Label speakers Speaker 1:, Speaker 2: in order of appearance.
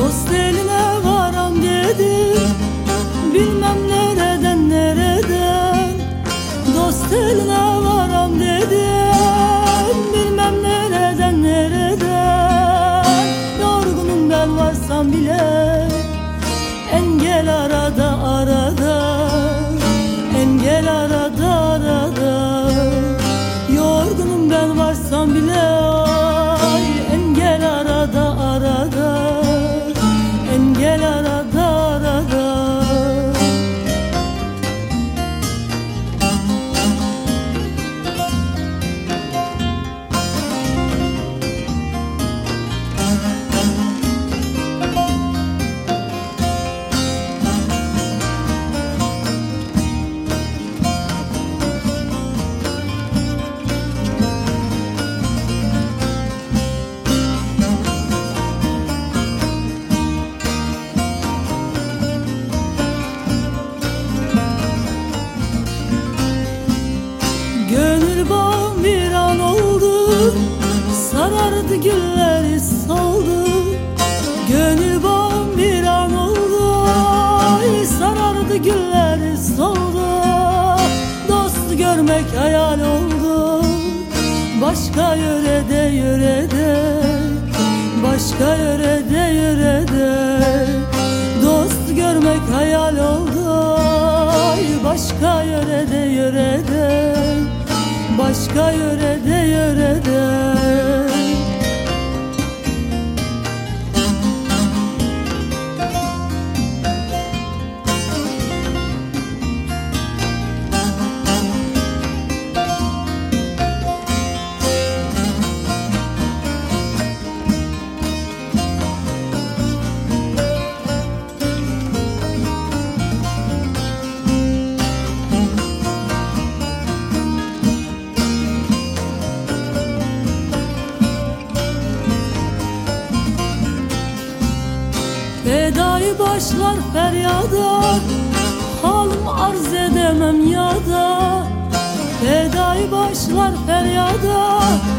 Speaker 1: Dost eline varam dedi, bilmem nereden nereden. Dost eline varam dedi, bilmem nereden nereden. Yorgunum ben varsam bile, engel arada arada, engel arada arada. Yorgunum ben varsam bile, ay, engel arada arada, engel arada arada. Gönül bağım bir an oldu, sarardı gülleri soldu. Gönül bağım bir an oldu, ay, sarardı gülleri soldu. Dostu görmek hayal oldu, başka yörede yörede, başka yörede yörede. Dostu görmek hayal oldu, ay, başka yörede yörede, başka yörede yörede. Fedai başlar feryada, halim arz edemem ya da. Fedai başlar feryada,